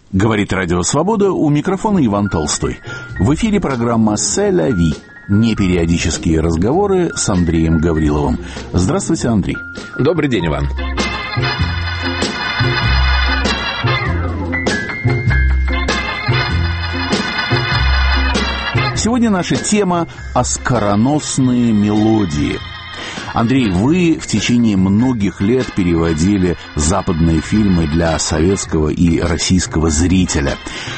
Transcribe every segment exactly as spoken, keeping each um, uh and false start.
Говорит Радио Свобода, у микрофона Иван Толстой. В эфире программа «C'est la vie». Непериодические разговоры с Андреем Гавриловым. Здравствуйте, Андрей. Добрый день, Иван. Сегодня наша тема «Оскароносные мелодии». Андрей, вы в течение многих лет переводили западные фильмы для советского и российского зрителя.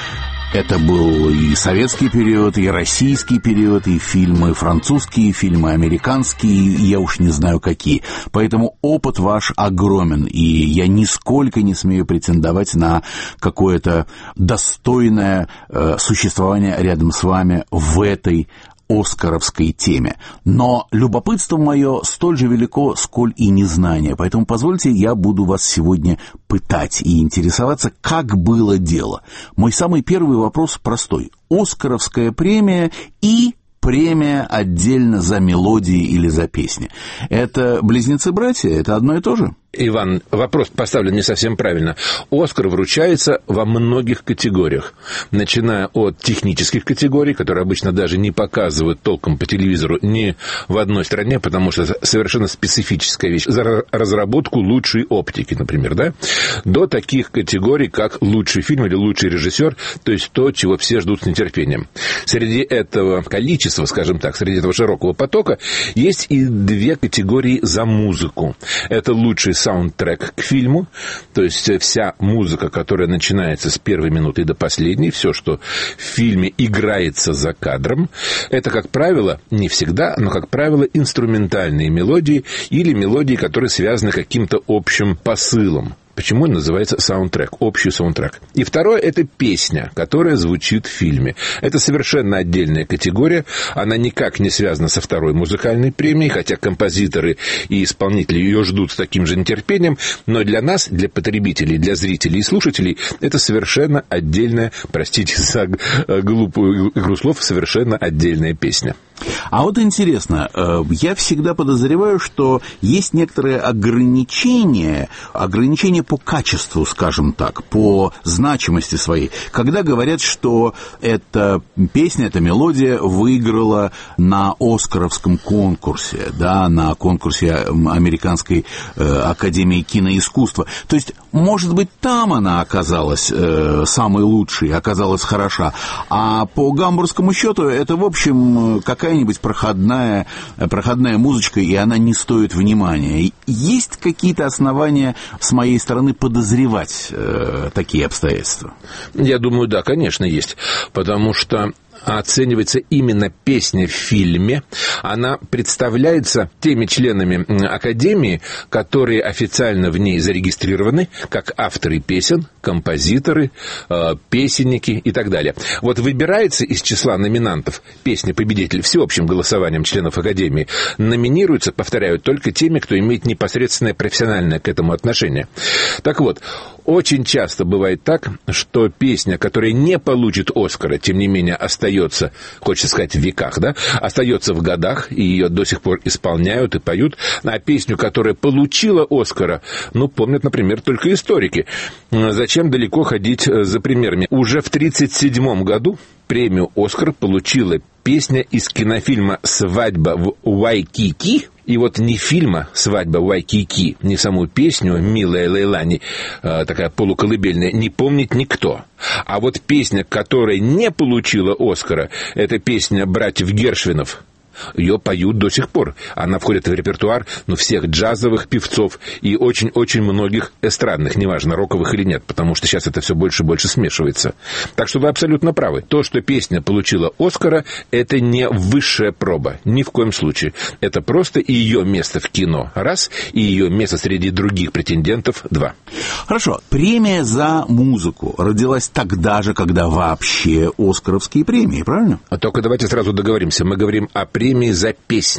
Это был и советский период, и российский период, и фильмы французские, и фильмы американские, и я уж не знаю какие. Поэтому опыт ваш огромен, и я нисколько не смею претендовать на какое-то достойное э, существование рядом с вами в этой оскаровской теме. Но любопытство мое столь же велико, сколь и незнание. Поэтому позвольте, я буду вас сегодня пытать и интересоваться, как было дело. Мой самый первый вопрос простой. Оскаровская премия и премия отдельно за мелодии или за песни. Это близнецы-братья? Это одно и то же? Иван, вопрос поставлен не совсем правильно. «Оскар» вручается во многих категориях, начиная от технических категорий, которые обычно даже не показывают толком по телевизору ни в одной стране, потому что это совершенно специфическая вещь. За разработку лучшей оптики, например, да? До таких категорий, как лучший фильм или лучший режиссер, то есть то, чего все ждут с нетерпением. Среди этого количества, скажем так, среди этого широкого потока, есть и две категории за музыку. Это лучший саундтрек к фильму, то есть вся музыка, которая начинается с первой минуты до последней, все, что в фильме играется за кадром, это, как правило, не всегда, но, как правило, инструментальные мелодии или мелодии, которые связаны каким-то общим посылом. Почему он называется саундтрек, общий саундтрек. И второе – это песня, которая звучит в фильме. Это совершенно отдельная категория, она никак не связана со второй музыкальной премией, хотя композиторы и исполнители ее ждут с таким же нетерпением, но для нас, для потребителей, для зрителей и слушателей, это совершенно отдельная, простите за глупую игру слов, совершенно отдельная песня. А вот интересно, я всегда подозреваю, что есть некоторые ограничения, ограничения по качеству, скажем так, по значимости своей, когда говорят, что эта песня, эта мелодия выиграла на Оскаровском конкурсе, да, на конкурсе Американской академии киноискусства. То есть, может быть, там она оказалась самой лучшей, оказалась хороша, а по гамбургскому счету это, в общем, какая-нибудь проходная, проходная музычка, и она не стоит внимания. Есть какие-то основания с моей стороны подозревать э, такие обстоятельства? Я думаю, да, конечно, есть. Потому что оценивается именно песня в фильме, она представляется теми членами Академии, которые официально в ней зарегистрированы как авторы песен, композиторы, песенники и так далее. Вот выбирается из числа номинантов песня-победитель всеобщим голосованием членов Академии, номинируются, повторяю, только теми, кто имеет непосредственное профессиональное к этому отношение. Так вот, очень часто бывает так, что песня, которая не получит Оскара, тем не менее остается, хочется сказать, в веках, да, остается в годах, и ее до сих пор исполняют и поют, а песню, которая получила Оскара, ну, помнят, например, только историки. Зачем далеко ходить за примерами? Уже в тридцать седьмом году премию «Оскар» получила песня из кинофильма «Свадьба в Уайкики». И вот ни фильма «Свадьба в Уайкики», ни саму песню «Милая Лейлани», такая полуколыбельная, не помнит никто. А вот песня, которая не получила «Оскара», это песня братьев Гершвинов. Ее поют до сих пор. Она входит в репертуар, ну, всех джазовых певцов и очень-очень многих эстрадных, неважно, роковых или нет, потому что сейчас это все больше и больше смешивается. Так что вы абсолютно правы. То, что песня получила Оскара, это не высшая проба. Ни в коем случае. Это просто ее место в кино. Раз. И ее место среди других претендентов. Два. Хорошо. Премия за музыку родилась тогда же, когда вообще оскаровские премии, правильно? А только давайте сразу договоримся. Мы говорим о премии за песни.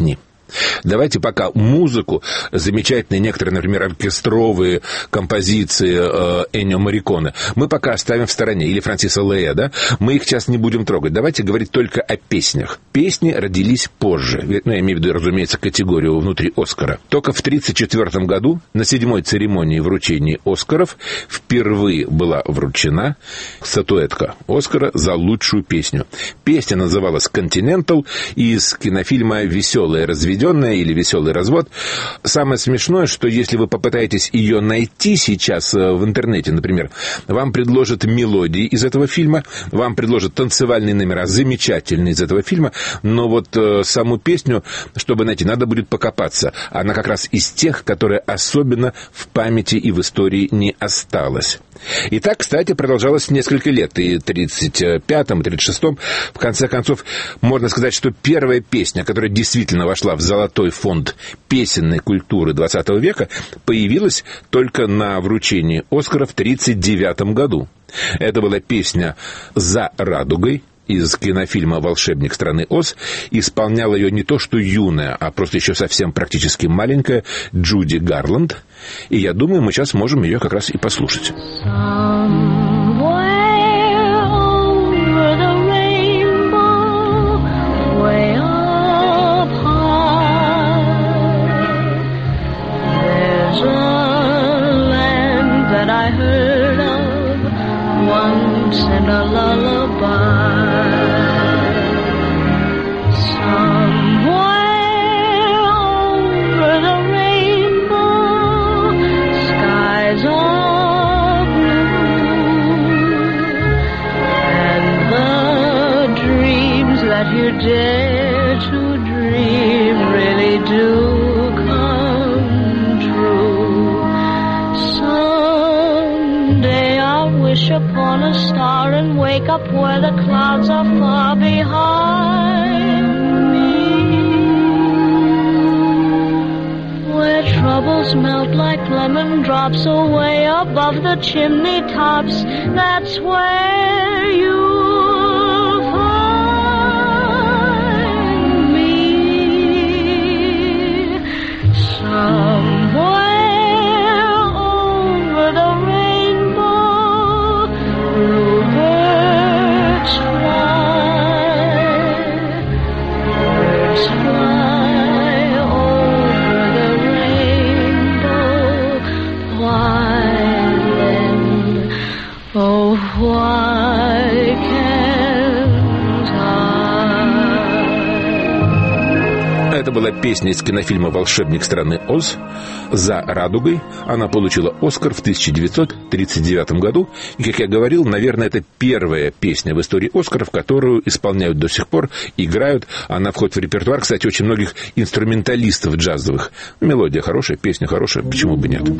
Давайте пока музыку, замечательные некоторые, например, оркестровые композиции э, Эннио Морриконе, мы пока оставим в стороне, или Франсиса Лея, да, мы их сейчас не будем трогать. Давайте говорить только о песнях. Песни родились позже, ну, я имею в виду, разумеется, категорию внутри Оскара. Только в тысяча девятьсот тридцать четвёртом году на седьмой церемонии вручения Оскаров впервые была вручена статуэтка Оскара за лучшую песню. Песня называлась «Continental» из кинофильма «Веселая разведенная» или «Веселый развод». Самое смешное, что если вы попытаетесь ее найти сейчас в интернете, например, вам предложат мелодии из этого фильма, вам предложат танцевальные номера, замечательные из этого фильма, но вот э, саму песню, чтобы найти, надо будет покопаться. Она как раз из тех, которые особенно в памяти и в истории не осталась. И так, кстати, продолжалось несколько лет. И в тридцать пятом, и тридцать шестом, в конце концов, можно сказать, что первая песня, которая действительно вошла в золотой фонд песенной культуры двадцатого века, появилась только на вручении Оскара в тридцать девятом году. Это была песня «За радугой» из кинофильма «Волшебник страны Оз». Исполняла ее не то что юная, а просто еще совсем практически маленькая Джуди Гарланд. И я думаю, мы сейчас можем ее как раз и послушать. And a lullaby somewhere over the rainbow, skies are blue, and the dreams that you dare to dream really do come true. Someday I'll wish upon a star and wake up where the clouds are far behind me, where troubles melt like lemon drops away above the chimney tops. That's where you'll find me. Somewhere Это была песня из кинофильма «Волшебник страны Оз» «За радугой». Она получила Оскар в тысяча девятьсот тридцать девятом году. И, как я говорил, наверное, это первая песня в истории Оскаров, которую исполняют до сих пор, играют. Она входит в репертуар, кстати, очень многих инструменталистов джазовых. Мелодия хорошая, песня хорошая, почему бы нет?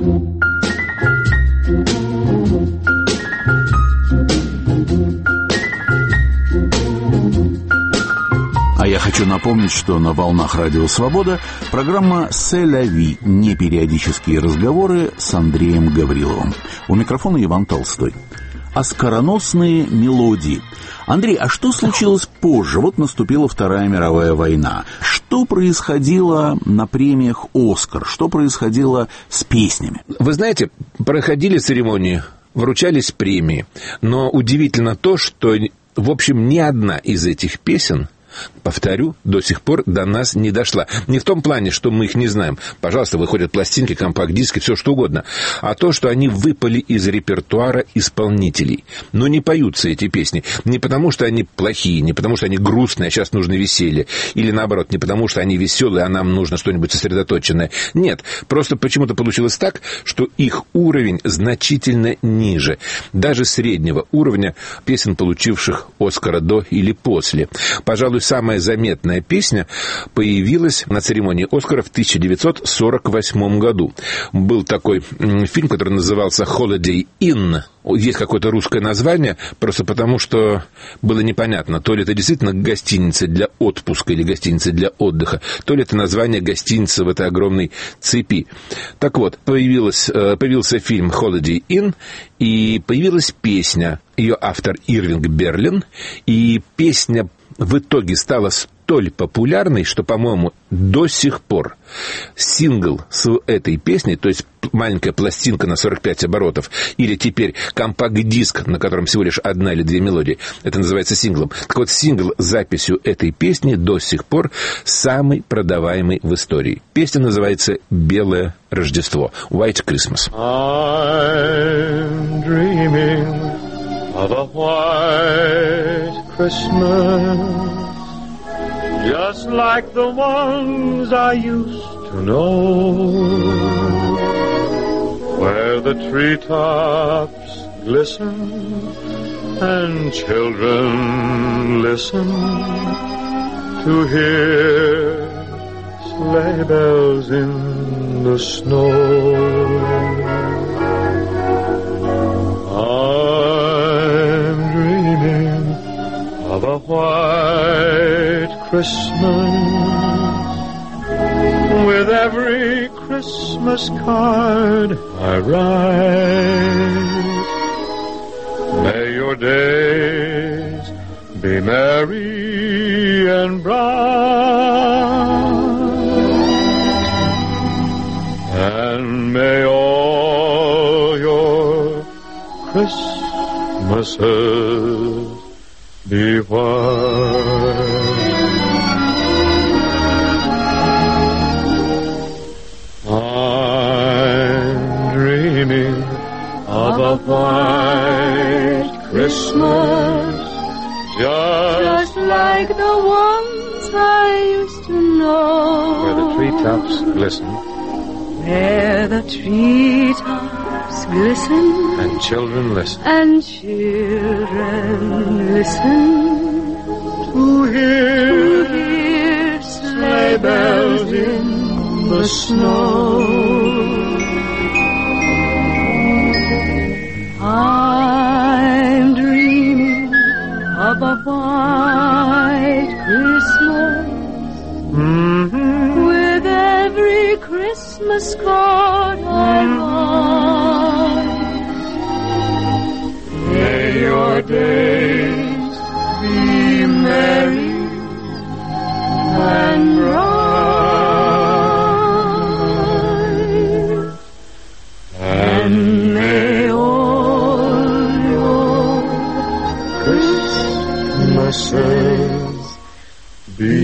А я хочу напомнить, что на волнах Радио Свобода программа «Се ля ви» – непериодические разговоры с Андреем Гавриловым. У микрофона Иван Толстой. Оскароносные мелодии. Андрей, а что случилось позже? Вот наступила Вторая мировая война. Что происходило на премиях «Оскар»? Что происходило с песнями? Вы знаете, проходили церемонии, вручались премии. Но удивительно то, что, в общем, ни одна из этих песен, повторю, до сих пор до нас не дошла. Не в том плане, что мы их не знаем. Пожалуйста, выходят пластинки, компакт-диски, все что угодно. А то, что они выпали из репертуара исполнителей. Но не поются эти песни. Не потому, что они плохие, не потому, что они грустные, а сейчас нужно веселье. Или наоборот, не потому, что они веселые, а нам нужно что-нибудь сосредоточенное. Нет, просто почему-то получилось так, что их уровень значительно ниже. Даже среднего уровня песен, получивших Оскара до или после. Пожалуй, самая заметная песня появилась на церемонии Оскара в тысяча девятьсот сорок восьмом году. Был такой фильм, который назывался «Holiday Inn». Есть какое-то русское название, просто потому что было непонятно, то ли это действительно гостиница для отпуска или гостиница для отдыха, то ли это название гостиницы в этой огромной цепи. Так вот, появилась, появился фильм «Holiday Inn», и появилась песня. Ее автор Ирвинг Берлин, и песня в итоге стала столь популярной, что, по-моему, до сих пор сингл с этой песней, то есть маленькая пластинка на сорок пять оборотов, или теперь компакт-диск, на котором всего лишь одна или две мелодии, это называется синглом. Так вот, сингл с записью этой песни до сих пор самый продаваемый в истории. Песня называется «Белое Рождество», «White Christmas». I'm dreaming of a white Christmas, just like the ones I used to know, where the treetops glisten and children listen to hear sleigh bells in the snow. I'm dreaming of a white Christmas, with every Christmas card I write. May your days be merry and bright, and may all your Christmases be white. I'm dreaming of a white Christmas, just, just like the ones I used to know, where the treetops glisten, where the treetops glisten, and children listen, and children listen to hear, to hear sleigh bells in the snow. I'm dreaming of a white Christmas, mm-hmm. with every Christmas card I write. May your days be merry and bright, and may all your Christmases be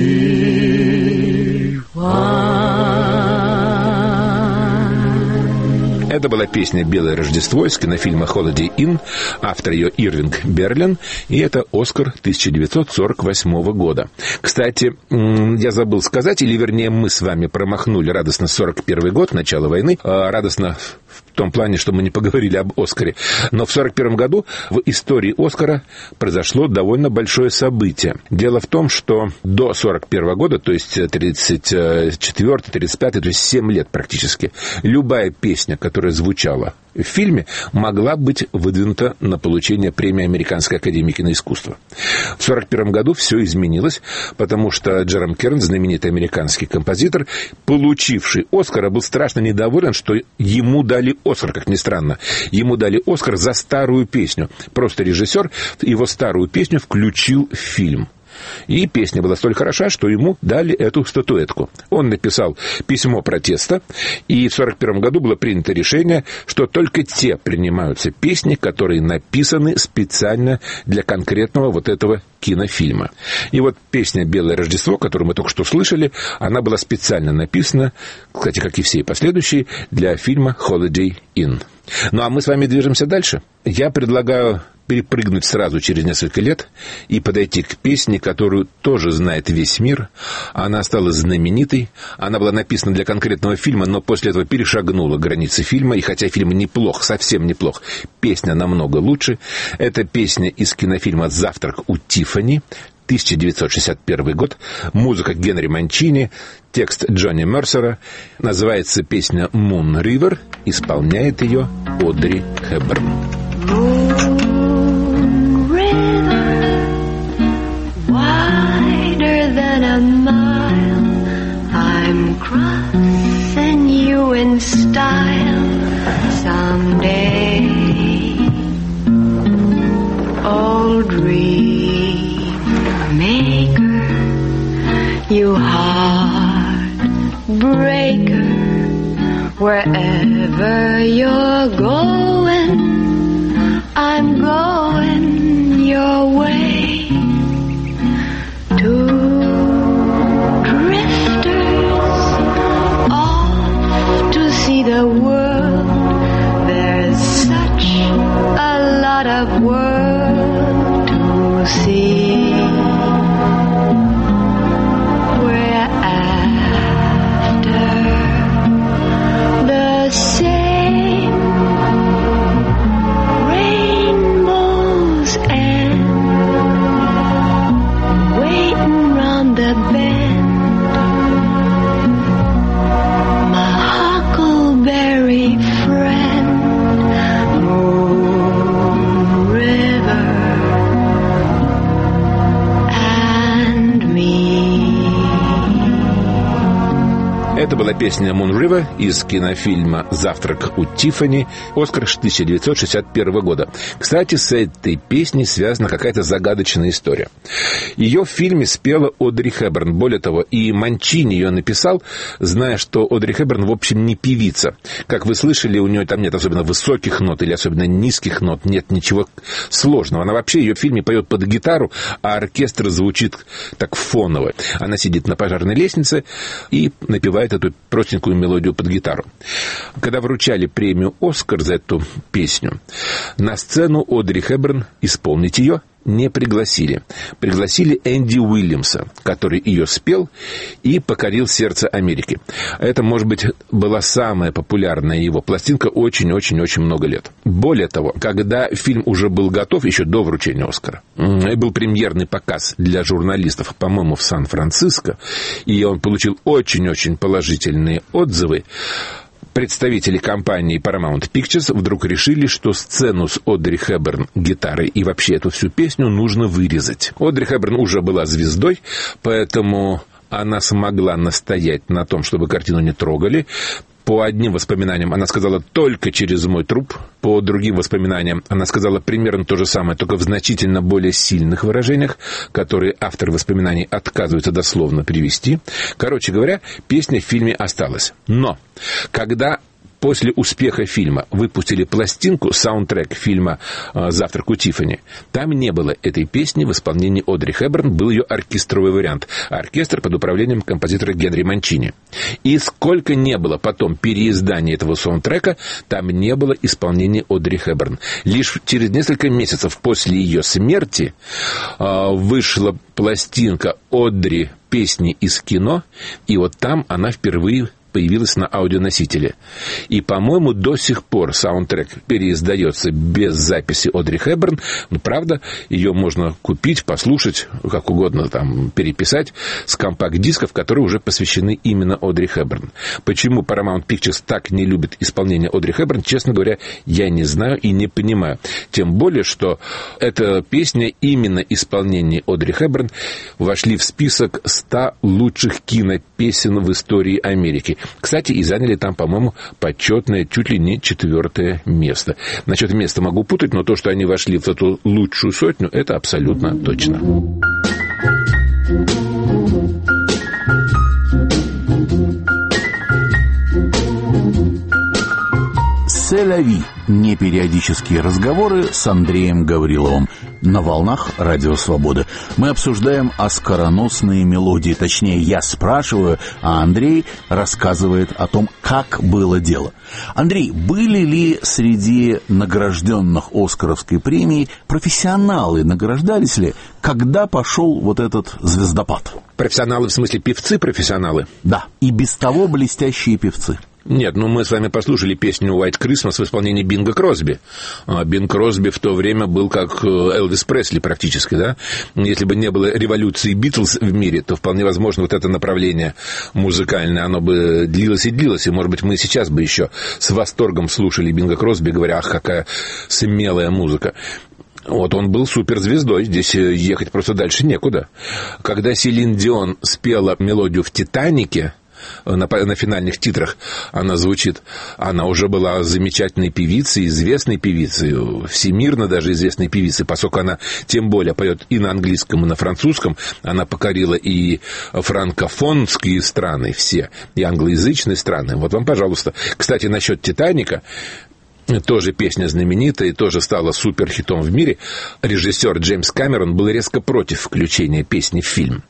white. Это была песня «Белое Рождество» из кинофильма «Holiday Inn», автор ее Ирвинг Берлин, и это «Оскар» тысяча девятьсот сорок восьмого года. Кстати, я забыл сказать, или вернее мы с вами промахнули радостно сорок первый год, начало войны, радостно в том плане, что мы не поговорили об «Оскаре». Но в сорок первом году в истории «Оскара» произошло довольно большое событие. Дело в том, что до сорок первого года, то есть тридцать четвёртый, тридцать пятый, то есть семь лет практически, любая песня, которая звучала в фильме, могла быть выдвинута на получение премии Американской академии киноискусства. В сорок первом году все изменилось, потому что Джером Керн, знаменитый американский композитор, получивший «Оскара», был страшно недоволен, что ему дали «Оскар», как ни странно. Ему дали «Оскар» за старую песню. Просто режиссер его старую песню включил в фильм. И песня была столь хороша, что ему дали эту статуэтку. Он написал письмо протеста, и в сорок первом году было принято решение, что только те принимаются песни, которые написаны специально для конкретного вот этого кинофильма. И вот песня «Белое Рождество», которую мы только что слышали, она была специально написана, кстати, как и все последующие, для фильма «Holiday Inn». Ну, а мы с вами движемся дальше. Я предлагаю перепрыгнуть сразу через несколько лет и подойти к песне, которую тоже знает весь мир. Она стала знаменитой, она была написана для конкретного фильма, но после этого перешагнула границы фильма, и хотя фильм неплох, совсем неплох, песня намного лучше. Это песня из кинофильма «Завтрак у Тиффани», тысяча девятьсот шестьдесят первый год, музыка Генри Манчини, текст Джонни Мерсера. Называется песня «Moon River», исполняет ее Одри Хепберн. Crossing you in style someday. Oh, dream maker, you heartbreaker. Wherever you're going, I'm going your way. Two drifters off to see the world. There's such a lot of world to see. We're after the same rainbows and waiting round the bend. My huckleberry friend, Moon River and me. Это была песня «Moon River» из кинофильма «Завтрак у Тиффани», «Оскар» тысяча девятьсот шестьдесят первого года. Кстати, с этой песней связана какая-то загадочная история. Ее в фильме спела Одри Хепберн. Более того, и Манчини ее написал, зная, что Одри Хепберн, в общем, не певица. Как вы слышали, у нее там нет особенно высоких нот или особенно низких нот, нет ничего сложного. Она вообще, ее в фильме поет под гитару, а оркестр звучит так фоново. Она сидит на пожарной лестнице и напевает эту простенькую мелодию под гитару. Когда вручали премию «Оскар» за эту песню, на сцену Одри Хепберн исполнить ее не пригласили. Пригласили Энди Уильямса, который ее спел и покорил сердце Америки. Это, может быть, была самая популярная его пластинка очень-очень-очень много лет. Более того, когда фильм уже был готов, еще до вручения «Оскара», был премьерный показ для журналистов, по-моему, в Сан-Франциско, и он получил очень-очень положительные отзывы, представители компании Paramount Pictures вдруг решили, что сцену с Одри Хепберн гитарой и вообще эту всю песню нужно вырезать. Одри Хепберн уже была звездой, поэтому она смогла настоять на том, чтобы картину не трогали. По одним воспоминаниям она сказала «только через мой труп». По другим воспоминаниям она сказала примерно то же самое, только в значительно более сильных выражениях, которые автор воспоминаний отказывается дословно привести. Короче говоря, песня в фильме осталась. Но когда после успеха фильма выпустили пластинку, саундтрек фильма «Завтрак у Тиффани», там не было этой песни в исполнении Одри Хепберн, был ее оркестровый вариант. Оркестр под управлением композитора Генри Манчини. И сколько не было потом переиздания этого саундтрека, там не было исполнения Одри Хепберн. Лишь через несколько месяцев после ее смерти э, вышла пластинка Одри «Песни из кино», и вот там она впервые появилась на аудионосителе. И, по-моему, до сих пор саундтрек переиздается без записи Одри Хепберн. Но, правда, ее можно купить, послушать, как угодно там переписать с компакт-дисков, которые уже посвящены именно Одри Хепберн. Почему Paramount Pictures так не любит исполнение Одри Хепберн, честно говоря, я не знаю и не понимаю. Тем более, что эта песня, именно исполнение Одри Хепберн, вошли в список ста лучших кинопесен в истории Америки. Кстати, и заняли там, по-моему, почетное чуть ли не четвертое место. Насчет места могу путать, но то, что они вошли в эту лучшую сотню, это абсолютно точно. «Селяви» — непериодические разговоры с Андреем Гавриловым на волнах Радио Свободы. Мы обсуждаем оскароносные мелодии. Точнее, я спрашиваю, а Андрей рассказывает о том, как было дело. Андрей, были ли среди награжденных Оскаровской премией профессионалы? Награждались ли? Когда пошел вот этот звездопад? Профессионалы в смысле певцы-профессионалы? Да, и без того блестящие певцы. Нет, ну мы с вами послушали песню «White Christmas» в исполнении Бинга Кросби. Бинг Кросби в то время был как Элвис Пресли практически, да? Если бы не было революции Битлз в мире, то вполне возможно вот это направление музыкальное, оно бы длилось и длилось, и, может быть, мы сейчас бы еще с восторгом слушали Бинга Кросби, говоря, ах, какая смелая музыка. Вот он был суперзвездой, здесь ехать просто дальше некуда. Когда Селин Дион спела мелодию в «Титанике», на, на финальных титрах она звучит. Она уже была замечательной певицей, известной певицей, всемирно даже известной певицей, поскольку она тем более поет и на английском, и на французском. Она покорила и франкофонские страны все, и англоязычные страны. Вот вам, пожалуйста. Кстати, насчет «Титаника». Тоже песня знаменитая, тоже стала суперхитом в мире. Режиссер Джеймс Кэмерон был резко против включения песни в фильм.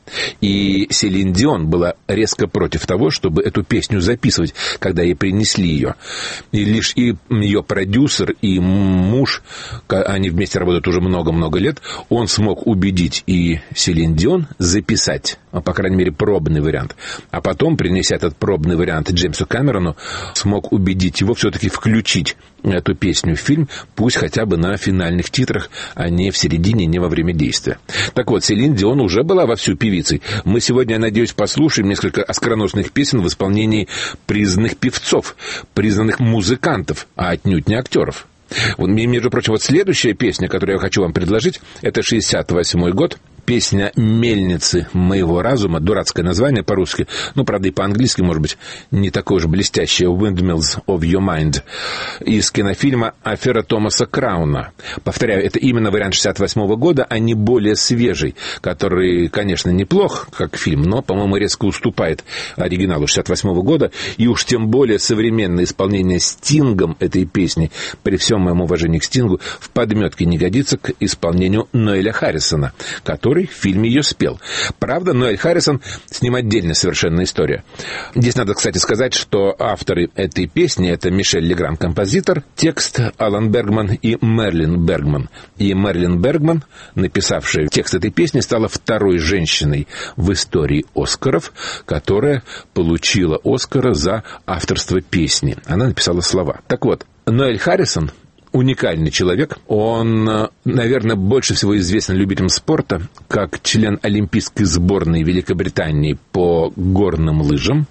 И Селин Дион была резко против того, чтобы эту песню записывать, когда ей принесли ее. И лишь и ее продюсер, и муж, они вместе работают уже много-много лет, он смог убедить и Селин Дион записать, по крайней мере, пробный вариант. А потом, принеся этот пробный вариант Джеймсу Кэмерону, смог убедить его все-таки включить эту песню в фильм, пусть хотя бы на финальных титрах, а не в середине, не во время действия. Так вот, Селин Дион уже была вовсю певицей. Мы сегодня, я надеюсь, послушаем несколько оскароносных песен в исполнении признанных певцов, признанных музыкантов, а отнюдь не актеров. Вот, между прочим, вот следующая песня, которую я хочу вам предложить, это шестьдесят восьмой год. Песня «Мельницы моего разума», дурацкое название по-русски, ну, правда, и по-английски, может быть, не такое уж блестящее, «Windmills of Your Mind», из кинофильма «Афера Томаса Крауна». Повторяю, это именно вариант шестьдесят восьмого года, а не более свежий, который, конечно, неплох, как фильм, но, по-моему, резко уступает оригиналу шестьдесят восьмого года, и уж тем более современное исполнение Стингом этой песни, при всем моем уважении к Стингу, в подметке не годится к исполнению Ноэля Харрисона, который в фильме ее спел. Правда, Ноэль Харрисон с ним отдельная совершенно история. Здесь надо, кстати, сказать, что авторы этой песни — это Мишель Легран, композитор, текст Алан Бергман и Мерлин Бергман. И Мерлин Бергман, написавшая текст этой песни, стала второй женщиной в истории Оскаров, которая получила Оскара за авторство песни. Она написала слова. Так вот, Ноэль Харрисон — уникальный человек. Он, наверное, больше всего известен любителям спорта как член олимпийской сборной Великобритании по горным лыжам.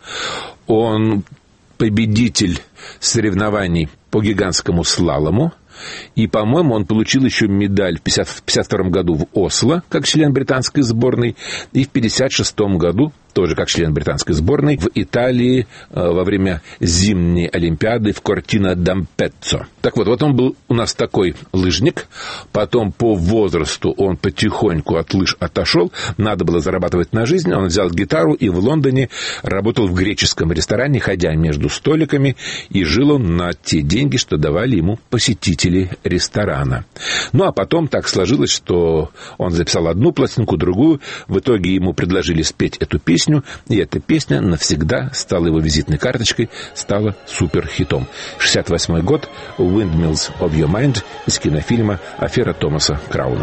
Он победитель соревнований по гигантскому слалому. И, по-моему, он получил еще медаль в пятьдесят втором году в Осло, как член британской сборной, и в пятьдесят шестом году, тоже как член британской сборной, в Италии э, во время зимней Олимпиады в Кортино д'Ампеццо. Так вот, вот он был у нас такой лыжник, потом по возрасту он потихоньку от лыж отошел, надо было зарабатывать на жизнь, он взял гитару и в Лондоне работал в греческом ресторане, ходя между столиками, и жил он на те деньги, что давали ему посетители ресторана. Ну, а потом так сложилось, что он записал одну пластинку, другую, в итоге ему предложили спеть эту песню, и эта песня навсегда стала его визитной карточкой, стала суперхитом. шестьдесят восьмой год, «Windmills of Your Mind» из кинофильма «Афера Томаса Крауна».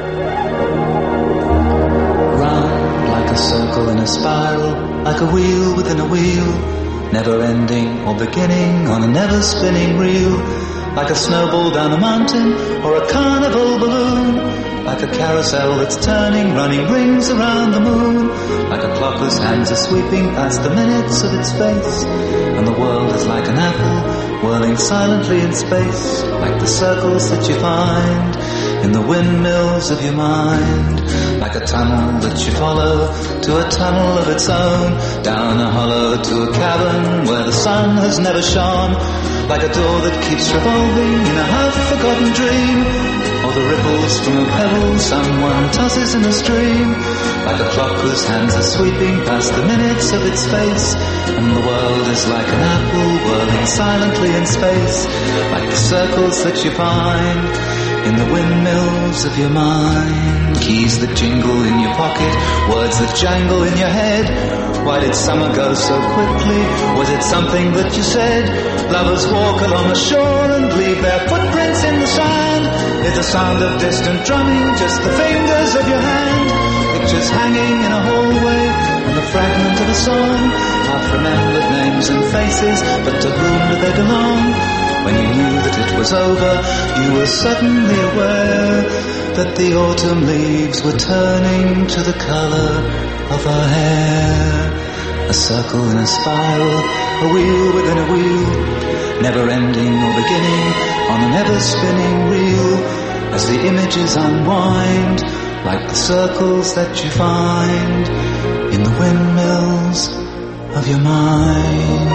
Round like a circle in a spiral, like a wheel within a wheel, never ending or beginning on a never spinning reel, like a snowball down a mountain or a carnival balloon, like a carousel that's turning, running rings around the moon, like a clock whose hands are sweeping past the minutes of its face, and the world is like an apple whirling silently in space, like the circles that you find in the windmills of your mind, like a tunnel that you follow to a tunnel of its own, down a hollow to a cavern where the sun has never shone, like a door that keeps revolving in a half-forgotten dream, or the ripples from a pebble someone tosses in a stream, like a clock whose hands are sweeping past the minutes of its face, and the world is like an apple whirling silently in space, like the circles that you find in the windmills of your mind. Keys that jingle in your pocket, words that jangle in your head. Why did summer go so quickly? Was it something that you said? Lovers walk along the shore and leave their footprints in the sand. Is the sound of distant drumming just the fingers of your hand? Pictures hanging in a hallway and a fragment of a song. Half-remembered names and faces, but to whom do they belong? When you knew that it was over, you were suddenly aware that the autumn leaves were turning to the color of her hair. A circle in a spiral, a wheel within a wheel, never ending or beginning on an ever-spinning reel, as the images unwind, like the circles that you find in the windmills of your mind.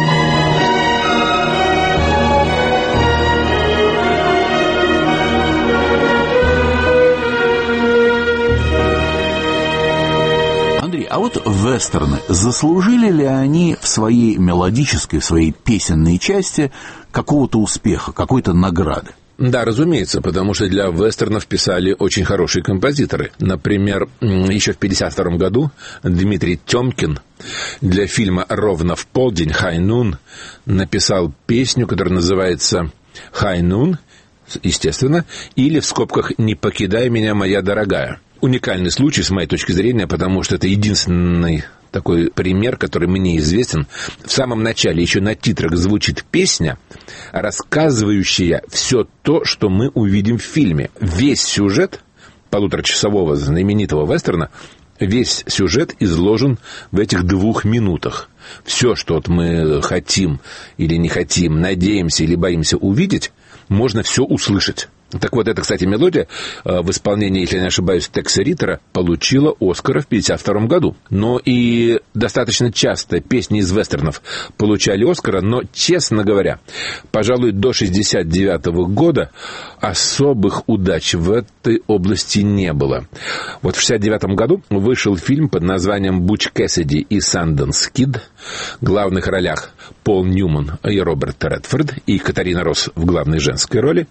А вот вестерны, заслужили ли они в своей мелодической, в своей песенной части какого-то успеха, какой-то награды? Да, разумеется, потому что для вестернов писали очень хорошие композиторы. Например, еще в пятьдесят втором году Дмитрий Тёмкин для фильма «Ровно в полдень» «High Noon» написал песню, которая называется «High Noon», естественно, или в скобках «Не покидай меня, моя дорогая». Уникальный случай, с моей точки зрения, потому что это единственный такой пример, который мне известен. В самом начале еще на титрах звучит песня, рассказывающая все то, что мы увидим в фильме. Весь сюжет полуторачасового знаменитого вестерна, весь сюжет изложен в этих двух минутах. Все, что вот мы хотим или не хотим, надеемся или боимся увидеть, можно все услышать. Так вот, эта, кстати, мелодия в исполнении, если я не ошибаюсь, Текса Риттера получила Оскара в пятьдесят втором году. Но и достаточно часто песни из вестернов получали Оскара, но, честно говоря, пожалуй, до шестьдесят девятого года особых удач в этой области не было. Вот в шестьдесят девятом году вышел фильм под названием «Буч Кэссиди и Санденс Кид». В главных ролях Пол Ньюман и Роберт Редфорд, и Катарина Росс в главной женской роли.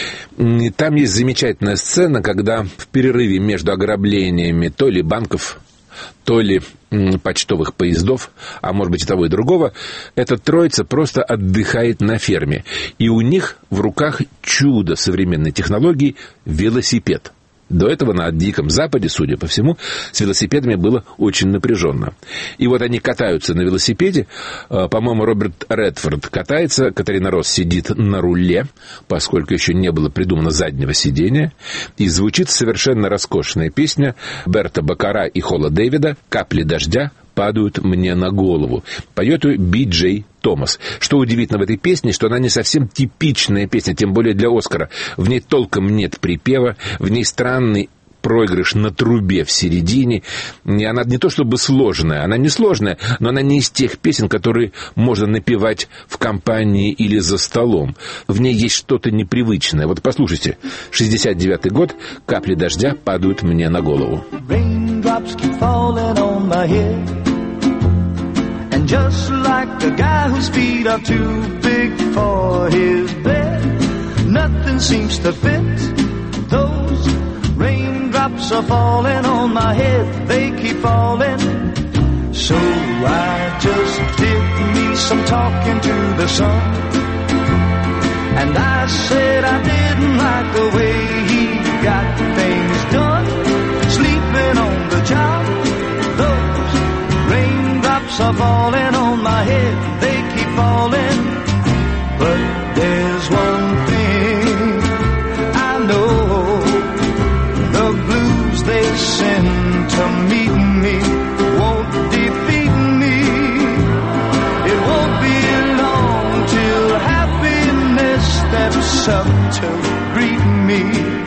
И там есть замечательная сцена, когда в перерыве между ограблениями то ли банков, то ли м, почтовых поездов, а может быть и того и другого, эта троица просто отдыхает на ферме. И у них в руках чудо современной технологии — велосипед. До этого на Диком Западе, судя по всему, с велосипедами было очень напряженно. И вот они катаются на велосипеде. По-моему, Роберт Редфорд катается, Катарина Росс сидит на руле, поскольку еще не было придумано заднего сидения. И звучит совершенно роскошная песня Берта Баккара и Холла Дэвида «Капли дождя падают мне на голову». Поет ее Би Джей Томас. Что удивительно в этой песне, что она не совсем типичная песня, тем более для Оскара. В ней толком нет припева, в ней странный проигрыш на трубе в середине. И она не то чтобы сложная, она не сложная, но она не из тех песен, которые можно напевать в компании или за столом. В ней есть что-то непривычное. Вот послушайте, шестьдесят девятый год, «Капли дождя падают мне на голову». And just like the guy whose feet are too big for his bed, nothing seems to fit. Those raindrops are falling on my head, they keep falling. So I just did me some talking to the sun, and I said I didn't like the way he got things done, sleeping on the job. Those raindrops are falling on my head, they keep falling. But there's one thing I know, the blues they send to meet me won't defeat me. It won't be long till happiness steps up to greet me.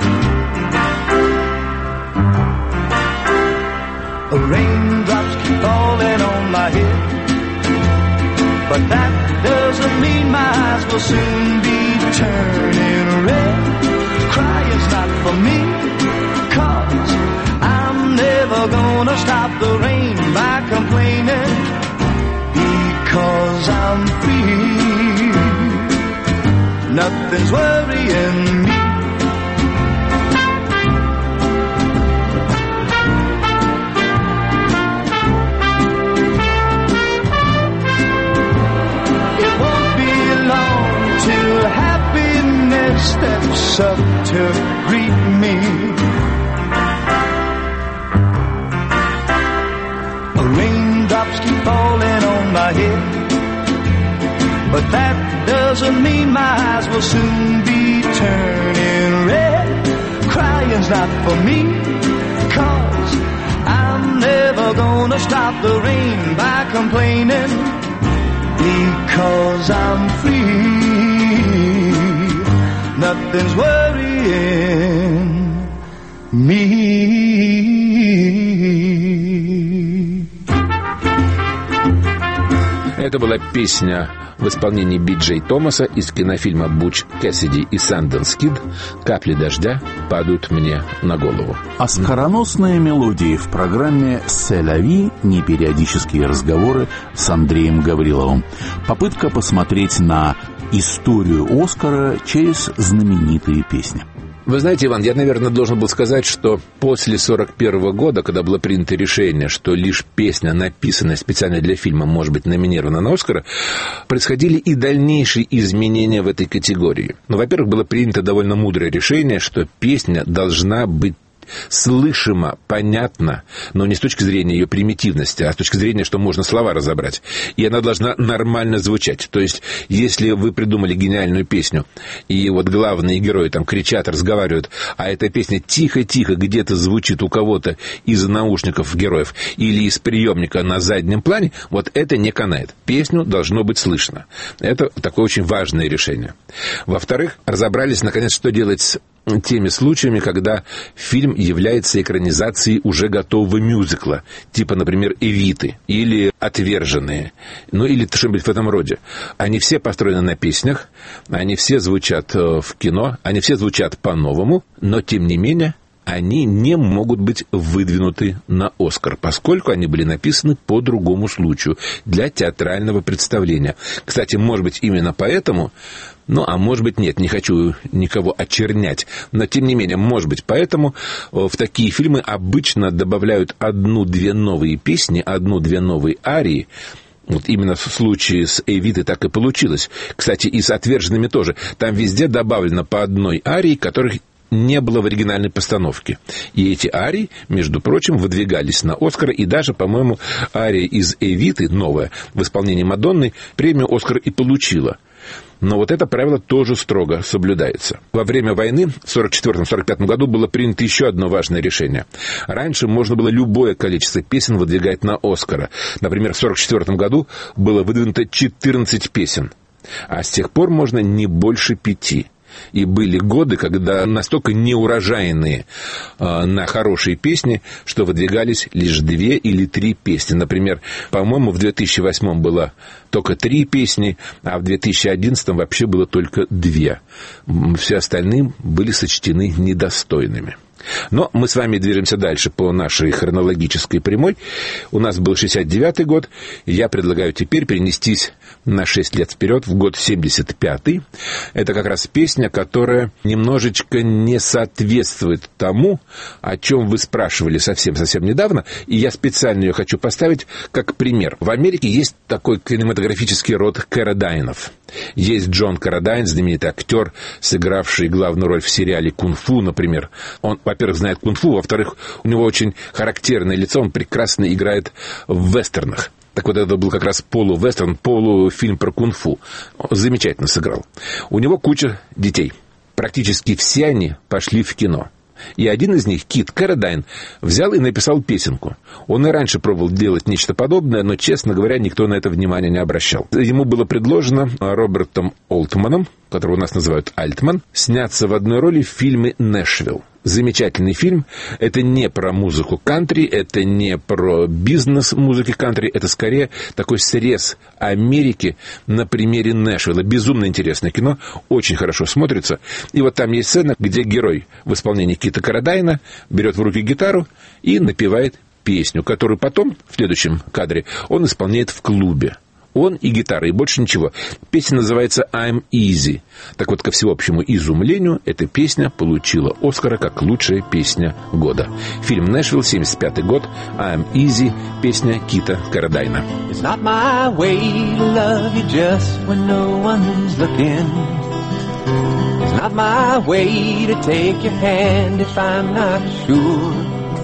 Raindrops keep falling on my head, but that doesn't mean my eyes will soon be turning red. Crying's not for me, 'cause I'm never gonna stop the rain by complaining, because I'm free. Nothing's worrying me. Steps up to greet me. Raindrops keep falling on my head, but that doesn't mean my eyes will soon be turning red. Crying's not for me, 'cause I'm never gonna stop the rain by complaining, because I'm free. Nothing's worrying me. Это была песня в исполнении Би Джей Томаса из кинофильма «Буч Кэссиди и Санденс Кид» «Капли дождя падают мне на голову». Оскароносные мелодии в программе «Се ла ви», непериодические разговоры с Андреем Гавриловым. Попытка посмотреть на историю Оскара через знаменитые песни. Вы знаете, Иван, я, наверное, должен был сказать, что после сорок первого года, когда было принято решение, что лишь песня, написанная специально для фильма, может быть номинирована на «Оскар», происходили и дальнейшие изменения в этой категории. Ну, во-первых, было принято довольно мудрое решение, что песня должна быть слышимо, понятно, но не с точки зрения ее примитивности, а с точки зрения, что можно слова разобрать. И она должна нормально звучать. То есть, если вы придумали гениальную песню, и вот главные герои там кричат, разговаривают, а эта песня тихо-тихо где-то звучит у кого-то из наушников героев или из приемника на заднем плане, вот это не канает. Песню должно быть слышно. Это такое очень важное решение. Во-вторых, разобрались, наконец, что делать с теми случаями, когда фильм является экранизацией уже готового мюзикла, типа, например, «Эвиты» или «Отверженные», ну или что-нибудь в этом роде. Они все построены на песнях, они все звучат в кино, они все звучат по-новому, но, тем не менее, они не могут быть выдвинуты на «Оскар», поскольку они были написаны по другому случаю, для театрального представления. Кстати, может быть, именно поэтому... Ну, а может быть, нет, не хочу никого очернять. Но, тем не менее, может быть, поэтому в такие фильмы обычно добавляют одну-две новые песни, одну-две новые арии. Вот именно в случае с «Эвиты» так и получилось. Кстати, и с «Отверженными» тоже. Там везде добавлено по одной арии, которых не было в оригинальной постановке. И эти арии, между прочим, выдвигались на «Оскар», и даже, по-моему, ария из «Эвиты», новая, в исполнении Мадонны, премию «Оскар» и получила. Но вот это правило тоже строго соблюдается. Во время войны в сорок четвёртом — сорок пятом году было принято еще одно важное решение. Раньше можно было любое количество песен выдвигать на «Оскара». Например, в сорок четвёртом году было выдвинуто четырнадцать песен, а с тех пор можно не больше пяти. И были годы, когда настолько неурожайные э, на хорошие песни, что выдвигались лишь две или три песни. Например, по-моему, в две тысячи восьмом было только три песни, а в две тысячи одиннадцатом вообще было только две. Все остальные были сочтены недостойными. Но мы с вами движемся дальше по нашей хронологической прямой. У нас был шестьдесят девятый год. Я предлагаю теперь перенестись на шесть лет вперед, в год семьдесят пятый. Это как раз песня, которая немножечко не соответствует тому, о чем вы спрашивали совсем-совсем недавно. И я специально ее хочу поставить как пример. В Америке есть такой кинематографический род Каррадайнов. Есть Джон Каррадайн, знаменитый актер, сыгравший главную роль в сериале «Кунг-фу», например. Он, во-первых, знает кунг-фу, во-вторых, у него очень характерное лицо, он прекрасно играет в вестернах. Так вот, это был как раз полувестерн, полуфильм про кунг-фу. Замечательно сыграл. У него куча детей. Практически все они пошли в кино. И один из них, Кит Каррадайн, взял и написал песенку. Он и раньше пробовал делать нечто подобное, но, честно говоря, никто на это внимания не обращал. Ему было предложено Робертом Олтманом, которого у нас называют Альтман, сняться в одной роли в фильме «Нэшвилл». Замечательный фильм. Это не про музыку кантри, это не про бизнес музыки кантри, это скорее такой срез Америки на примере Нэшвилла. Безумно интересное кино, очень хорошо смотрится. И вот там есть сцена, где герой в исполнении Кита Каррадайна берет в руки гитару и напевает песню, которую потом, в следующем кадре, он исполняет в клубе. Он и гитара, и больше ничего. Песня называется «I'm Easy». Так вот, ко всеобщему изумлению, эта песня получила «Оскара» как лучшая песня года. Фильм «Нэшвилл», семьдесят пятый год, «I'm Easy», песня Кита Каррадайна. It's not my way to love you just when no one's looking. It's not my way to take your hand if I'm not sure.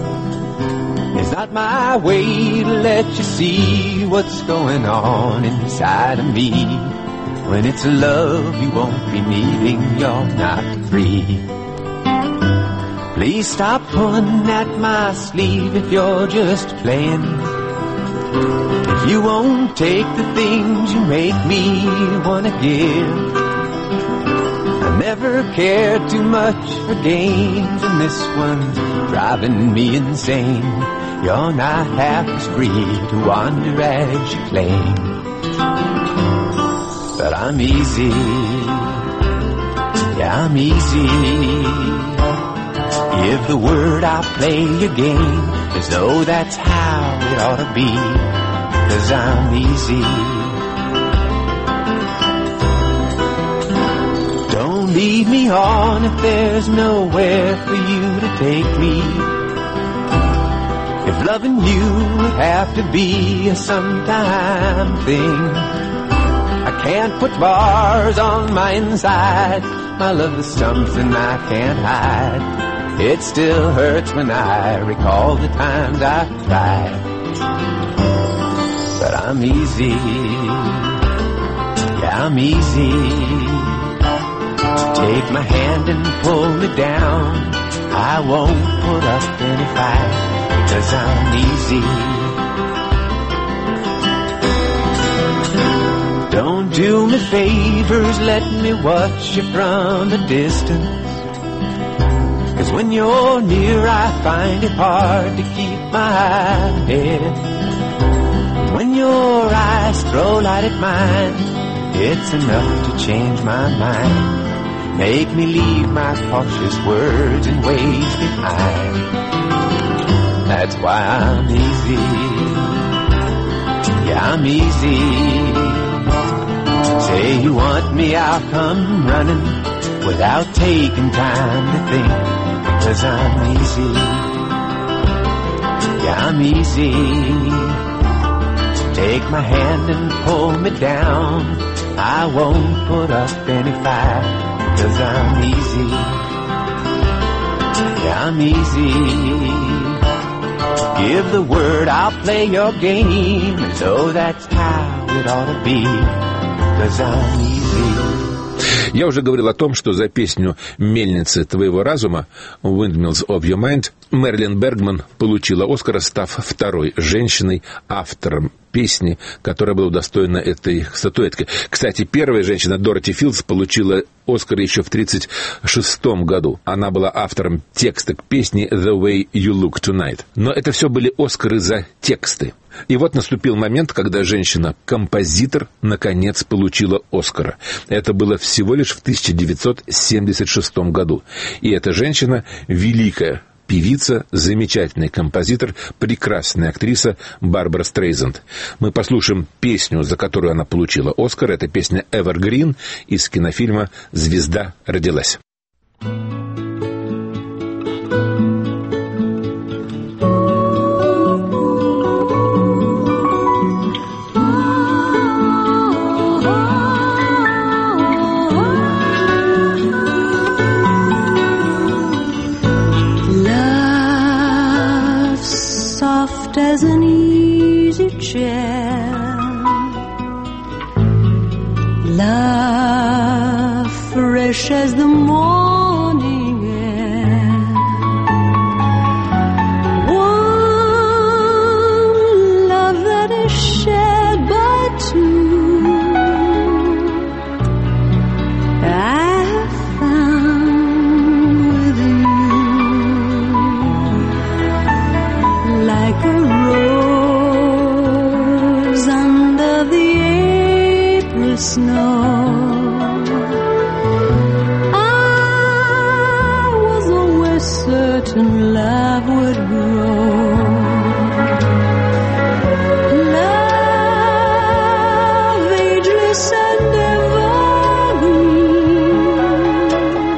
It's not my way to let you see what's going on inside of me. When it's a love you won't be needing, you're not free. Please stop pulling at my sleeve if you're just playing. If you won't take the things you make me wanna give. I never cared too much for games, and this one's driving me insane. You're not half as free to wander as you claim. but I'm easy. Yeah, I'm easy. Give the word, I'll play your game as though that's how it ought to be, 'cause I'm easy. Don't lead me on if there's nowhere for you to take me. If loving you would have to be a sometime thing, I can't put bars on my inside. My love is something I can't hide. It still hurts when I recall the times I've tried. But I'm easy. Yeah, I'm easy. Take my hand and pull me down. I won't put up any fight, 'cause I'm easy. Don't do me favors, let me watch you from a distance. 'Cause when you're near, I find it hard to keep my head. When your eyes throw light at mine, it's enough to change my mind. Make me leave my cautious words and ways behind. That's why I'm easy. Yeah, I'm easy. Say you want me, I'll come running without taking time to think, 'cause I'm easy. Yeah, I'm easy. Take my hand and pull me down. I won't put up any fight, 'cause I'm easy. Yeah, I'm easy. Give the word, I'll play your game as though that's how it ought to be, 'cause I'm easy. Я уже говорил о том, что за песню «Мельницы твоего разума» «Windmills of Your Mind» Мэрилин Бергман получила Оскара, став второй женщиной, автором песни, которая была удостоена этой статуэтки. Кстати, первая женщина, Дороти Филдс, получила Оскар еще в тридцать шестом году. Она была автором текста к песне «The Way You Look Tonight». Но это все были Оскары за тексты. И вот наступил момент, когда женщина-композитор наконец получила Оскара. Это было всего лишь в тысяча девятьсот семьдесят шестом году. И эта женщина — великая певица, замечательный композитор, прекрасная актриса Барбара Стрейзанд. Мы послушаем песню, за которую она получила Оскар. Это песня «Evergreen» из кинофильма «Звезда родилась». As an easy chair, love fresh as the morning air, one love that is shared by two. I have found with you, like a rose under the April snow. I was always certain love would grow. Love, ageless and evergreen,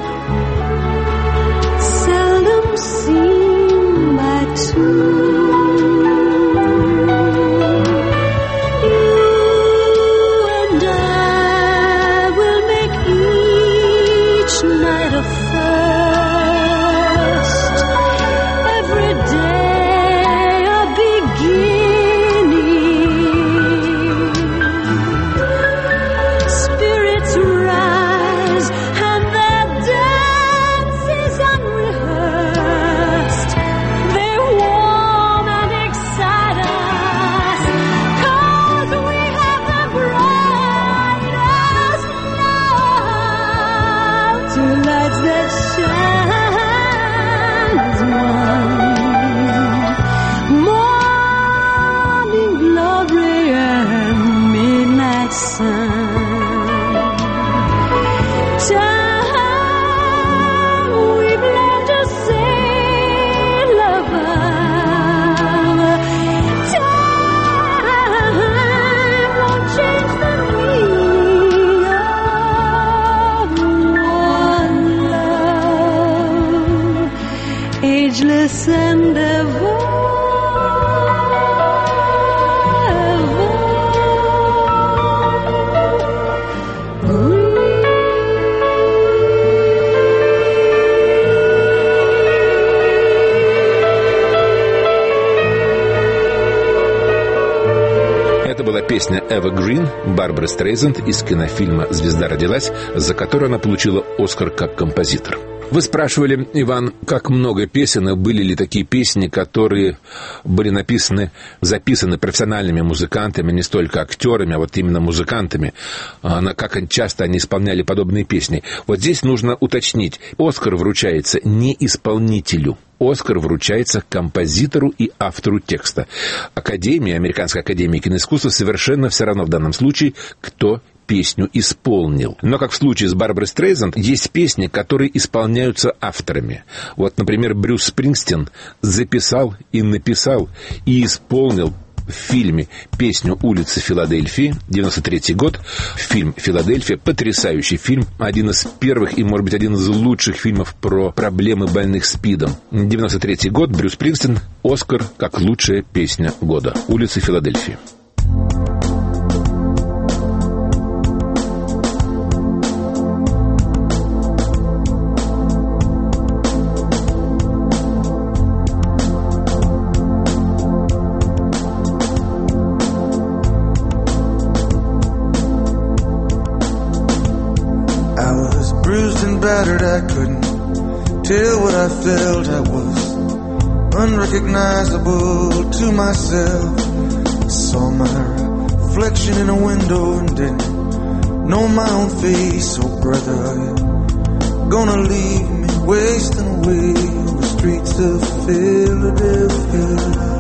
seldom seen by two. Night of first, every day and ever, Это была песня «Evergreen» Барбары Стрейзанд из кинофильма «Звезда родилась», за которую она получила «Оскар» как композитор. Вы спрашивали, Иван, как много песен, и были ли такие песни, которые были написаны, записаны профессиональными музыкантами, не столько актерами, а вот именно музыкантами, а как часто они исполняли подобные песни. Вот здесь нужно уточнить, «Оскар» вручается не исполнителю. «Оскар» вручается композитору и автору текста. Академия, Американская академия киноискусства совершенно все равно в данном случае, кто песню исполнил. Но, как в случае с Барбарой Стрейзанд, есть песни, которые исполняются авторами. Вот, например, Брюс Спрингстин записал и написал и исполнил в фильме песню «Улицы Филадельфии», девяносто третий год. Фильм «Филадельфия» — потрясающий фильм. Один из первых и, может быть, один из лучших фильмов про проблемы больных СПИДом. девяносто третий год. Брюс Спрингстин. «Оскар» как лучшая песня года. «Улицы Филадельфии». Battered, I couldn't tell what I felt. I was unrecognizable to myself. I saw my reflection in a window and didn't know my own face. Oh brother, are you gonna leave me wasting away on the streets of Philadelphia?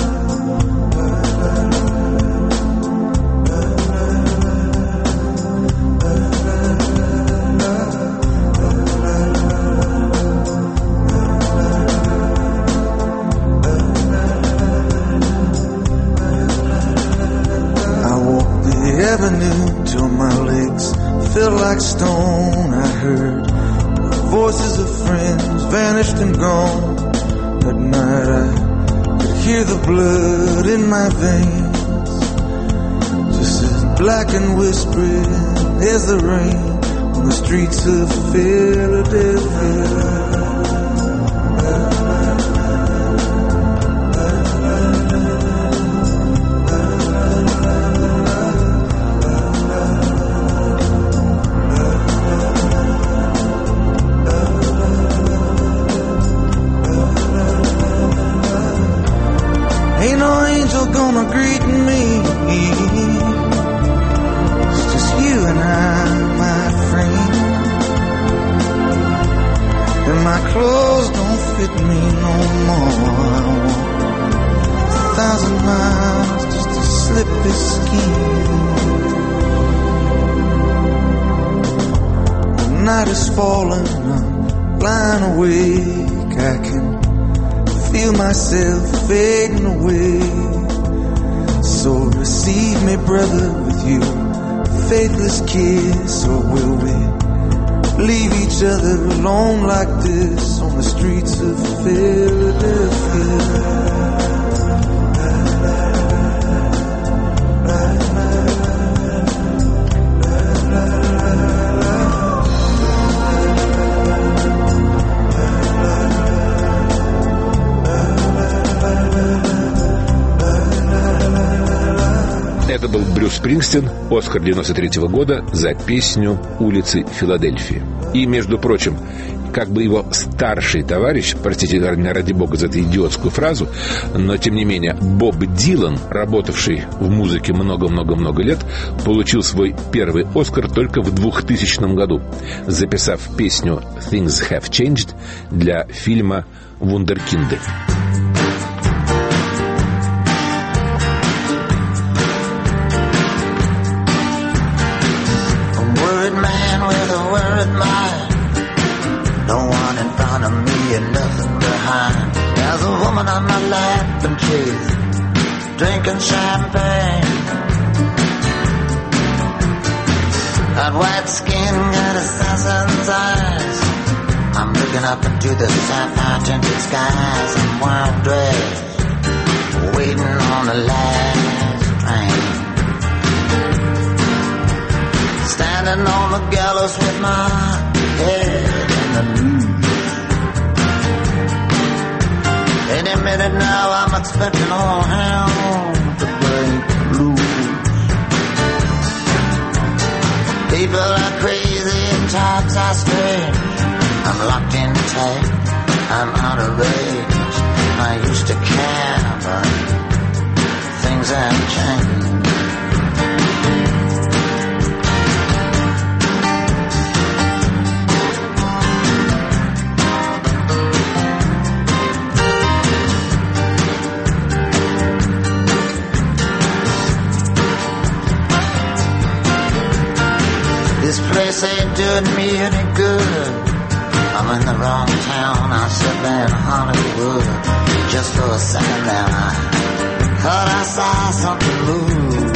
Till my legs felt like stone. I heard voices of friends vanished and gone. At night I could hear the blood in my veins, just as black and whispering as the rain on the streets of Philadelphia. Gonna greet me. It's just you and I, my friend. And my clothes don't fit me no more. I walk a thousand miles just to slip this skin. The night is falling, I'm lying awake. I can feel myself fading away. So receive me, brother, with your faithless kiss. Or will we leave each other alone like this on the streets of Philadelphia? Это был Брюс Спрингстин, «Оскар» девяносто третьего года за песню «Улицы Филадельфии». И, между прочим, как бы его старший товарищ, простите меня ради бога за эту идиотскую фразу, но, тем не менее, Боб Дилан, работавший в музыке много-много-много лет, получил свой первый «Оскар» только в двухтысячном году, записав песню «Things Have Changed» для фильма «Вундеркинды». On my lap and she's drinking champagne. Got white skin, got assassin's eyes, I'm looking up into the sapphire tinted skies. I'm well dressed, waiting on the last train. Standing on the gallows with my head in the noose. Any minute now I'm expecting all hell to break loose. People are crazy and times are strange. I'm locked in tight, I'm out of range. I used to care, but things have changed. This place ain't doing me any good. I'm in the wrong town, I should be in Hollywood. Just for a second there I thought I saw something move.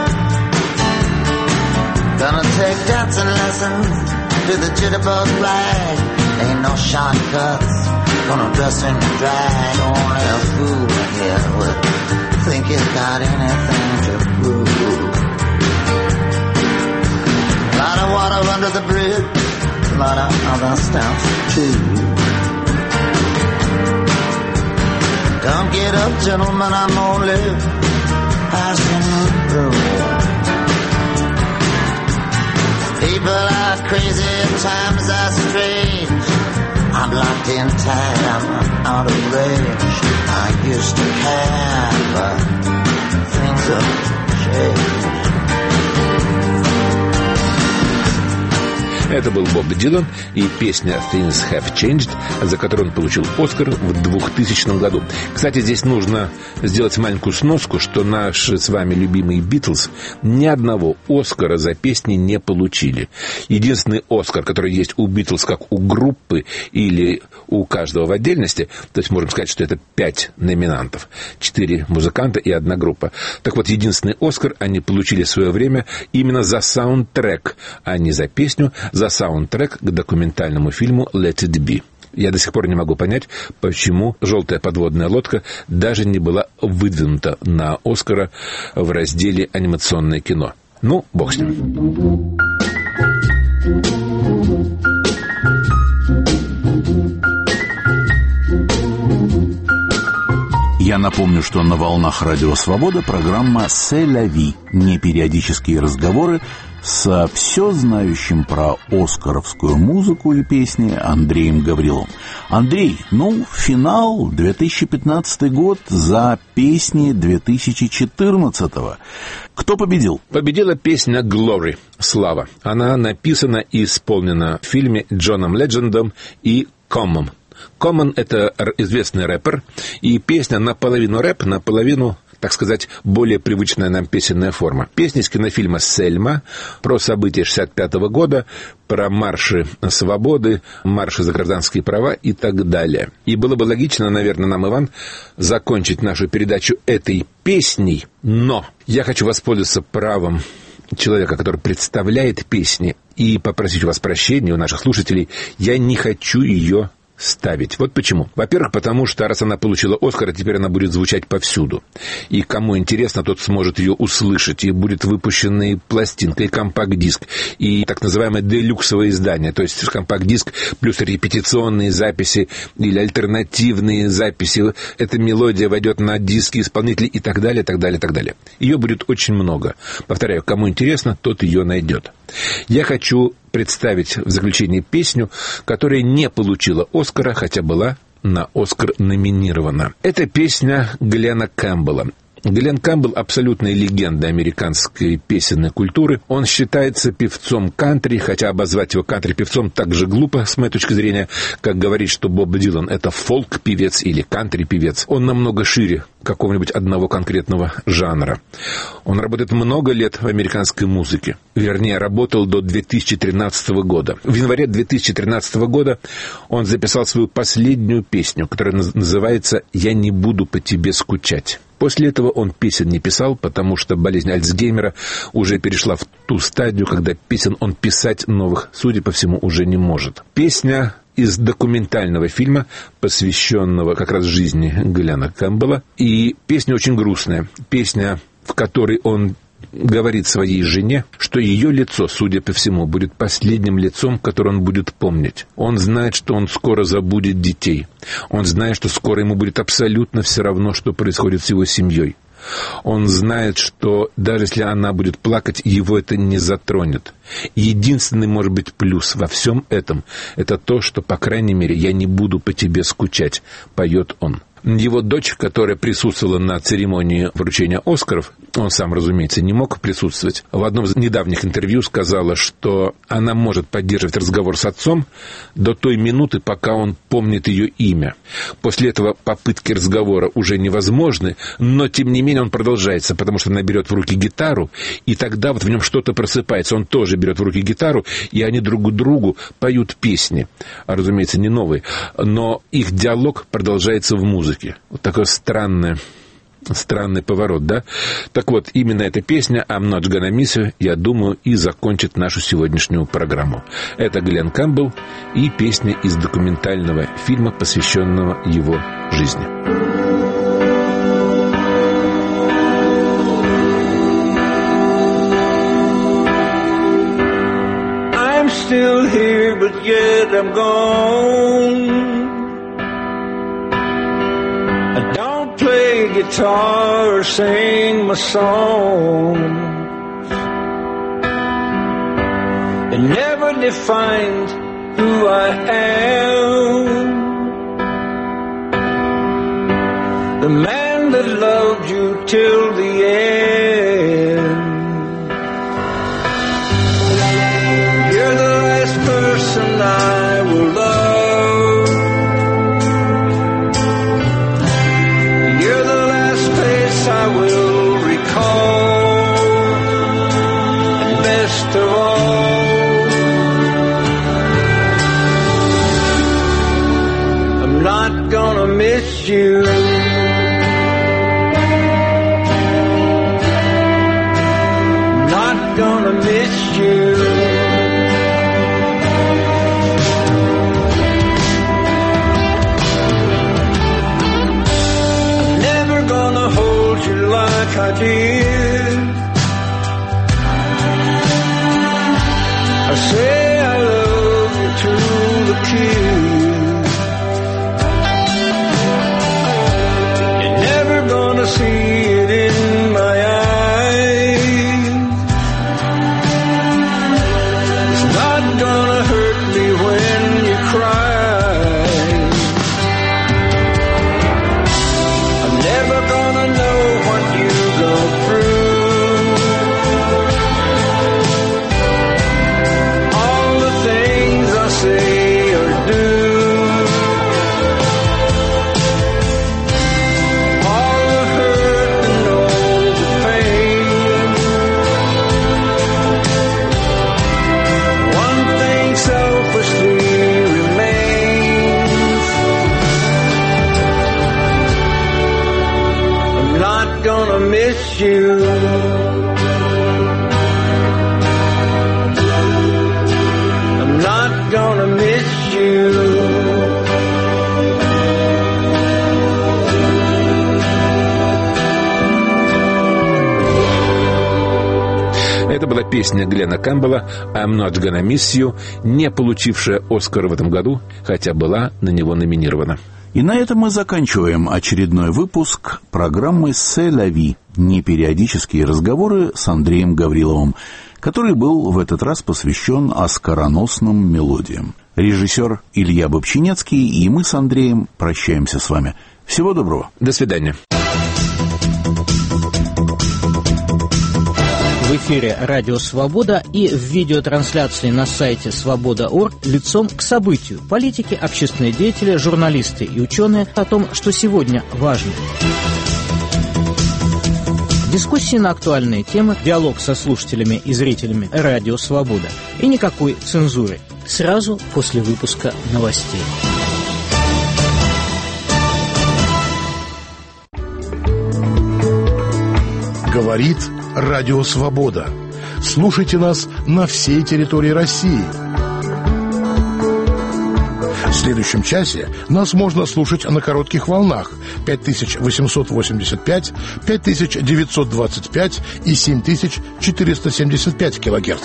Gonna take dancing lessons to the jitterbug rag. Ain't no shortcuts, gonna dress in drag. Only a fool here would think he's got anything to prove. Lot of water under the bridge, a lot of other stuff too. Don't get up, gentlemen, I'm only passing through. People are crazy and times are strange. I'm locked in tight, I'm out of range. I used to care, but things have changed. Это был Боб Дилан и песня «Things Have Changed», за которую он получил «Оскар» в двухтысячном году. Кстати, здесь нужно сделать маленькую сноску, что наши с вами любимые «Битлз» ни одного «Оскара» за песни не получили. Единственный «Оскар», который есть у «Битлз» как у группы или у каждого в отдельности, то есть можем сказать, что это пять номинантов, четыре музыканта и одна группа. Так вот, единственный «Оскар» они получили в свое время именно за саундтрек, а не за песню, за саундтрек к документальному фильму «Let It Be». Я до сих пор не могу понять, почему «Желтая подводная лодка» даже не была выдвинута на «Оскара» в разделе «Анимационное кино». Ну, бог с ним. Я напомню, что на волнах Радио Свобода программа «C'est la vie», непериодические разговоры с все знающим про оскаровскую музыку и песни Андреем Гавриловым. Андрей, ну, финал две тысячи пятнадцатый год за песни две тысячи четырнадцатого. Кто победил? Победила песня «Glory», «Слава». Она написана и исполнена в фильме Джоном Леджендом и Common. Common — это известный рэпер, и песня наполовину рэп, наполовину, так сказать, более привычная нам песенная форма. Песня из кинофильма «Сельма» про события шестьдесят пятого года, про марши свободы, марши за гражданские права и так далее. И было бы логично, наверное, нам, Иван, закончить нашу передачу этой песней, но я хочу воспользоваться правом человека, который представляет песни, и попросить у вас прощения, у наших слушателей. Я не хочу ее ставить. Вот почему. Во-первых, потому что раз она получила «Оскар», теперь она будет звучать повсюду. И кому интересно, тот сможет ее услышать. И будет выпущена и пластинка, и компакт-диск, и так называемое делюксовое издание. То есть компакт-диск плюс репетиционные записи или альтернативные записи. Эта мелодия войдет на диски исполнителей и так далее, так далее, так далее. Ее будет очень много. Повторяю, кому интересно, тот ее найдет. Я хочу представить в заключении песню, которая не получила «Оскара», хотя была на «Оскар» номинирована. Это песня Глена Кэмпбелла. Глен Кэмпбелл — абсолютная легенда американской песенной культуры. Он считается певцом кантри, хотя обозвать его кантри-певцом так же глупо, с моей точки зрения, как говорить, что Боб Дилан — это фолк-певец или кантри-певец. Он намного шире какого-нибудь одного конкретного жанра. Он работает много лет в американской музыке. Вернее, работал до две тысячи тринадцатого года. В январе две тысячи тринадцатого года он записал свою последнюю песню, которая называется «Я не буду по тебе скучать». После этого он песен не писал, потому что болезнь Альцгеймера уже перешла в ту стадию, когда песен он писать новых, судя по всему, уже не может. Песня из документального фильма, посвященного как раз жизни Глена Кэмпбелла. И песня очень грустная. Песня, в которой он говорит своей жене, что ее лицо, судя по всему, будет последним лицом, которое он будет помнить. Он знает, что он скоро забудет детей. Он знает, что скоро ему будет абсолютно все равно, что происходит с его семьей. Он знает, что даже если она будет плакать, его это не затронет. Единственный, может быть, плюс во всем этом — это то, что, по крайней мере, я не буду по тебе скучать, поет он. Его дочь, которая присутствовала на церемонии вручения «Оскаров», он сам, разумеется, не мог присутствовать, в одном из недавних интервью сказала, что она может поддерживать разговор с отцом до той минуты, пока он помнит ее имя. После этого попытки разговора уже невозможны, но, тем не менее, он продолжается, потому что она берет в руки гитару, и тогда вот в нем что-то просыпается. Он тоже берет в руки гитару, и они друг другу поют песни. Разумеется, не новые, но их диалог продолжается в музыке. Вот такой странный, странный поворот, да? Так вот, именно эта песня «I'm not gonna miss you», я думаю, и закончит нашу сегодняшнюю программу. Это Глен Кэмпбелл и песня из документального фильма, посвященного его жизни. I'm still here, but yet I'm gone. I don't play guitar or sing my songs. It never defined who I am. The man that loved you till the end. You're the last person I will love. I will recall, and best of all, I'm not gonna miss you. Not gonna miss you. Like I did, I say I love you to the kiss. You're never gonna see it in my eyes. It's not gonna hurt me when you cry. I'm never gonna know what you go through. All the things I say or do. All the hurt and all the pain. One thing selfishly remains. I'm not gonna miss you. I'm not gonna miss you. Это была песня Глена Кэмпбелла «I'm not gonna miss you», не получившая «Оскара» в этом году, хотя была на него номинирована. И на этом мы заканчиваем очередной выпуск программы «C'est la vie» – непериодические разговоры с Андреем Гавриловым, который был в этот раз посвящен оскароносным мелодиям. Режиссер Илья Бобчинецкий, и мы с Андреем прощаемся с вами. Всего доброго. До свидания. В эфире «Радио Свобода» и в видеотрансляции на сайте свобода точка орг лицом к событию. Политики, общественные деятели, журналисты и ученые о том, что сегодня важно. Дискуссии на актуальные темы, диалог со слушателями и зрителями «Радио Свобода». И никакой цензуры. Сразу после выпуска новостей. Говорит Радио Свобода. Слушайте нас на всей территории России. следующем часе нас можно слушать на коротких волнах пять тысяч восемьсот восемьдесят пять, пять тысяч девятьсот двадцать пять и семь тысяч четыреста семьдесят пять килогерц.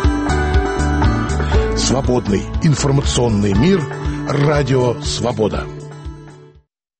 Свободный информационный мир. Радио «Свобода».